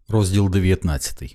Розділ 19.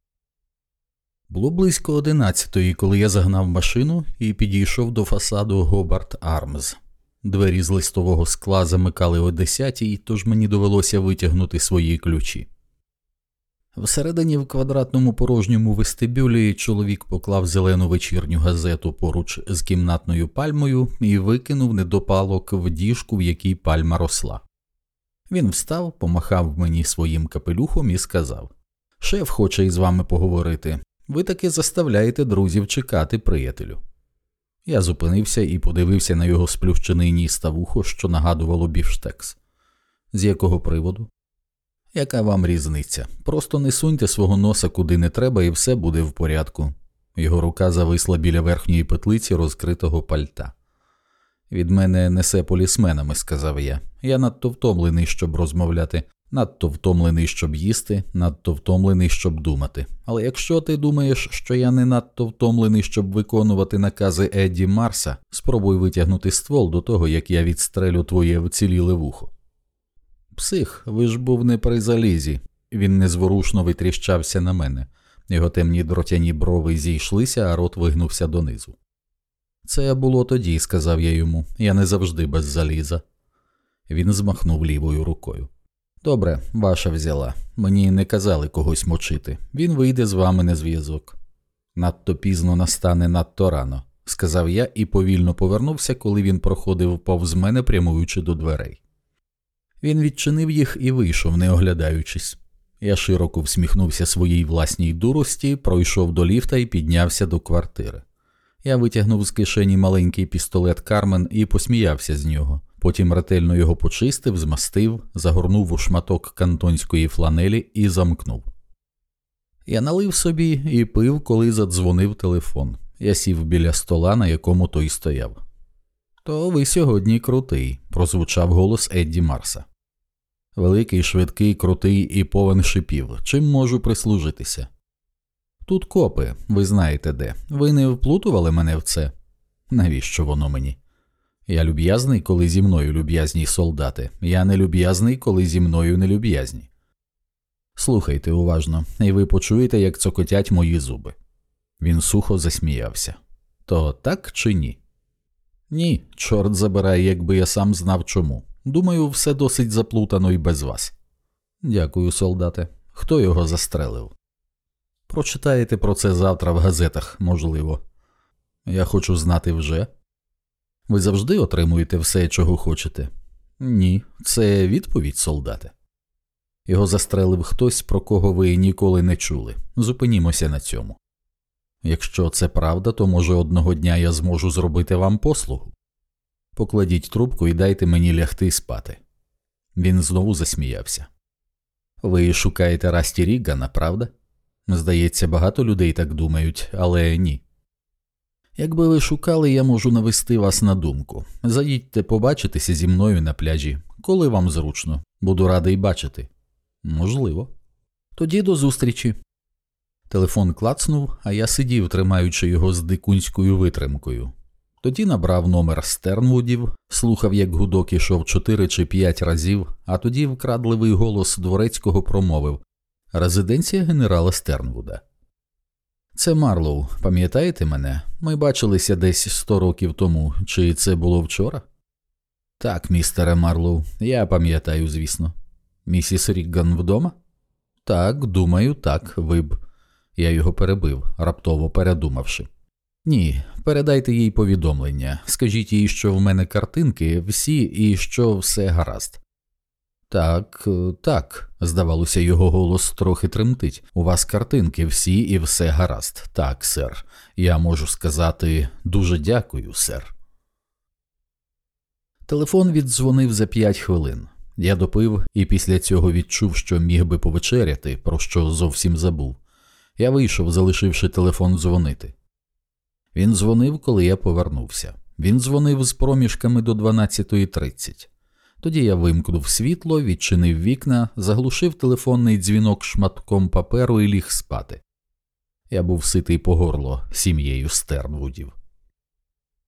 Було близько 11-ї, коли я загнав машину і підійшов до фасаду Гобарт Армз. Двері з листового скла замикали о 10-й, тож мені довелося витягнути свої ключі. Всередині в квадратному порожньому вестибюлі чоловік поклав зелену вечірню газету поруч з кімнатною пальмою і викинув недопалок в діжку, в якій пальма росла. Він встав, помахав мені своїм капелюхом і сказав: «Шеф хоче із вами поговорити. Ви таки заставляєте друзів чекати, приятелю». Я зупинився і подивився на його сплющений ніс та вухо, що нагадувало бівштекс. «З якого приводу?» «Яка вам різниця? Просто не суньте свого носа куди не треба і все буде в порядку». Його рука зависла біля верхньої петлиці розкритого пальта. «Від мене несе полісменами», – сказав я. «Я надто втомлений, щоб розмовляти, надто втомлений, щоб їсти, надто втомлений, щоб думати. Але якщо ти думаєш, що я не надто втомлений, щоб виконувати накази Едді Марса, спробуй витягнути ствол до того, як я відстрелю твоє вціліле вухо». «Псих, ви ж був не при залізі». Він незворушно витріщався на мене. Його темні дротяні брови зійшлися, а рот вигнувся донизу. «Це було тоді», – сказав я йому. «Я не завжди без заліза». Він змахнув лівою рукою. «Добре, ваша взяла. Мені не казали когось мочити. Він вийде з вами на зв'язок». «Надто пізно настане надто рано», – сказав я і повільно повернувся, коли він проходив повз мене, прямуючи до дверей. Він відчинив їх і вийшов, не оглядаючись. Я широко всміхнувся своїй власній дурості, пройшов до ліфта і піднявся до квартири. Я витягнув з кишені маленький пістолет Кармен і посміявся з нього. Потім ретельно його почистив, змастив, загорнув у шматок кантонської фланелі і замкнув. Я налив собі і пив, коли задзвонив телефон. Я сів біля стола, на якому той стояв. «То ви сьогодні крутий», – прозвучав голос Едді Марса. «Великий, швидкий, крутий і повен шипів. Чим можу прислужитися?» «Тут копи, ви знаєте де. Ви не вплутували мене в це?» «Навіщо воно мені?» «Я люб'язний, коли зі мною люб'язні солдати. Я не люб'язний, коли зі мною не люб'язні. Слухайте уважно, і ви почуєте, як цокотять мої зуби». Він сухо засміявся. «То так чи ні?» «Ні, чорт забирай, якби я сам знав чому. Думаю, все досить заплутано і без вас». «Дякую, солдате. Хто його застрелив?» «Прочитаєте про це завтра в газетах, можливо». «Я хочу знати вже». «Ви завжди отримуєте все, чого хочете?» «Ні, це відповідь, солдате». «Його застрелив хтось, про кого ви ніколи не чули. Зупинімося на цьому». «Якщо це правда, то, може, одного дня я зможу зробити вам послугу. Покладіть трубку і дайте мені лягти спати». Він знову засміявся. «Ви шукаєте Расті Рігана, правда? Здається, багато людей так думають, але ні. Якби ви шукали, я можу навести вас на думку. Заїдьте побачитися зі мною на пляжі, коли вам зручно. Буду радий бачити». «Можливо». «Тоді до зустрічі». Телефон клацнув, а я сидів, тримаючи його з дикунською витримкою. Тоді набрав номер Стернвудів, слухав, як гудок ішов 4 чи 5 разів, а тоді вкрадливий голос дворецького промовив: «Резиденція генерала Стернвуда». «Це Марлоу, пам'ятаєте мене? Ми бачилися десь 100 років тому. Чи це було вчора?» «Так, містере Марлоу, я пам'ятаю, звісно». «Місіс Рігган вдома?» «Так, думаю, так, ви б». Я його перебив, раптово передумавши. «Ні, передайте їй повідомлення. Скажіть їй, що в мене картинки всі і що все гаразд». «Так, так», здавалося, його голос трохи тремтить. «У вас картинки всі і все гаразд. Так, сер. Я можу сказати дуже дякую, сер». Телефон віддзвонив за 5 хвилин. Я допив і після цього відчув, що міг би повечеряти, про що зовсім забув. Я вийшов, залишивши телефон дзвонити. Він дзвонив, коли я повернувся. Він дзвонив з проміжками до 12:30. Тоді я вимкнув світло, відчинив вікна, заглушив телефонний дзвінок шматком паперу і ліг спати. Я був ситий по горло сім'єю Стернвудів.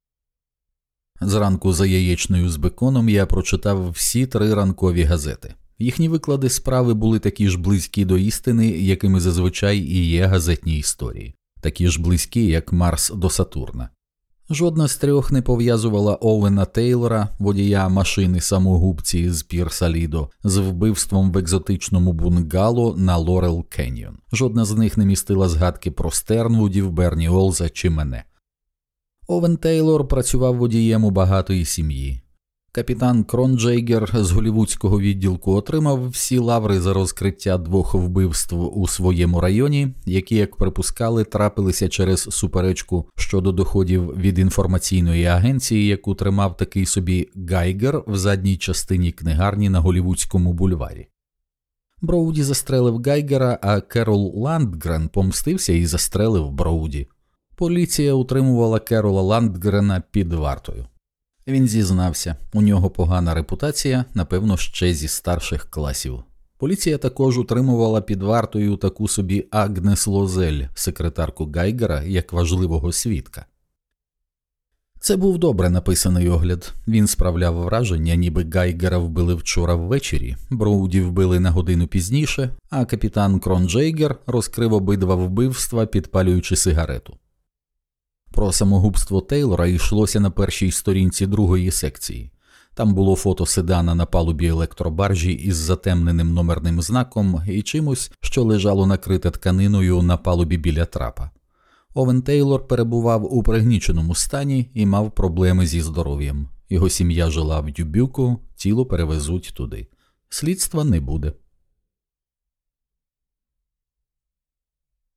Зранку за яєчнею з беконом я прочитав всі 3 ранкові газети. Їхні виклади справи були такі ж близькі до істини, якими зазвичай і є газетні історії, такі ж близькі, як Марс до Сатурна. Жодна з трьох не пов'язувала Овена Тейлора, водія машини-самогубці з Пір-Салідо, з вбивством в екзотичному бунгало на Лорел Кеньйон. Жодна з них не містила згадки про Стернвудів, Берні Олза чи мене. Овен Тейлор працював водієм у багатої сім'ї. Капітан Кронджейгер з голівудського відділку отримав всі лаври за розкриття 2 вбивств у своєму районі, які, як припускали, трапилися через суперечку щодо доходів від інформаційної агенції, яку тримав такий собі Гайгер в задній частині книгарні на Голівудському бульварі. Броуді застрелив Гайгера, а Керол Ландгрен помстився і застрелив Броуді. Поліція утримувала Керола Ландгрена під вартою. Він зізнався, у нього погана репутація, напевно, ще зі старших класів. Поліція також утримувала під вартою таку собі Агнес Лозель, секретарку Гайгера, як важливого свідка. Це був добре написаний огляд. Він справляв враження, ніби Гайгера вбили вчора ввечері, Броуді вбили на годину пізніше, а капітан Кронджейгер розкрив обидва вбивства, підпалюючи сигарету. Про самогубство Тейлора йшлося на першій сторінці 2-ї секції. Там було фото седана на палубі електробаржі із затемненим номерним знаком і чимось, що лежало накрите тканиною на палубі біля трапа. Овен Тейлор перебував у пригніченому стані і мав проблеми зі здоров'ям. Його сім'я жила в Дюбюку, тіло перевезуть туди. Слідства не буде.